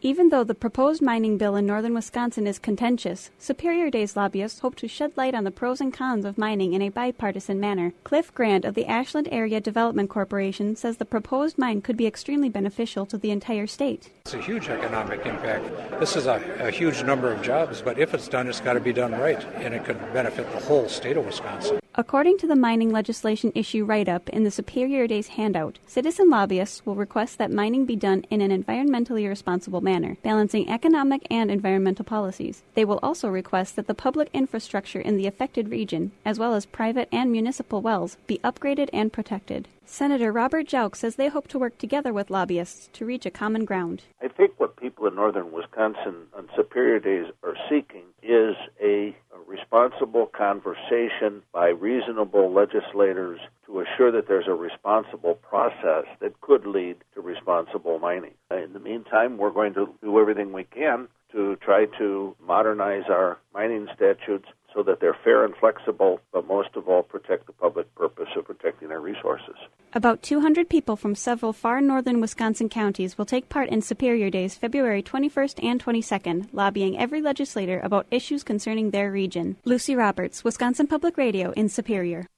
Even though the proposed mining bill in northern Wisconsin is contentious, Superior Days lobbyists hope to shed light on the pros and cons of mining in a bipartisan manner. Cliff Grant of the Ashland Area Development Corporation says the proposed mine could be extremely beneficial to the entire state. It's a huge economic impact. This is a huge number of jobs, but if it's done, it's got to be done right, and it could benefit the whole state of Wisconsin. According to the mining legislation issue write-up in the Superior Days handout, citizen lobbyists will request that mining be done in an environmentally responsible manner, balancing economic and environmental policies. They will also request that the public infrastructure in the affected region, as well as private and municipal wells, be upgraded and protected. Senator Robert Jauch says they hope to work together with lobbyists to reach a common ground. I think what people in northern Wisconsin on Superior Days are seeking is a responsible conversation by reasonable legislators to assure that there's a responsible process that could lead to responsible mining. In the meantime, we're going to do everything we can to try to modernize our mining statutes so that they're fair and flexible, but most of all protect the public purpose of protecting our resources. About 200 people from several far northern Wisconsin counties will take part in Superior Days February 21st and 22nd, lobbying every legislator about issues concerning their region. Lucy Roberts, Wisconsin Public Radio in Superior.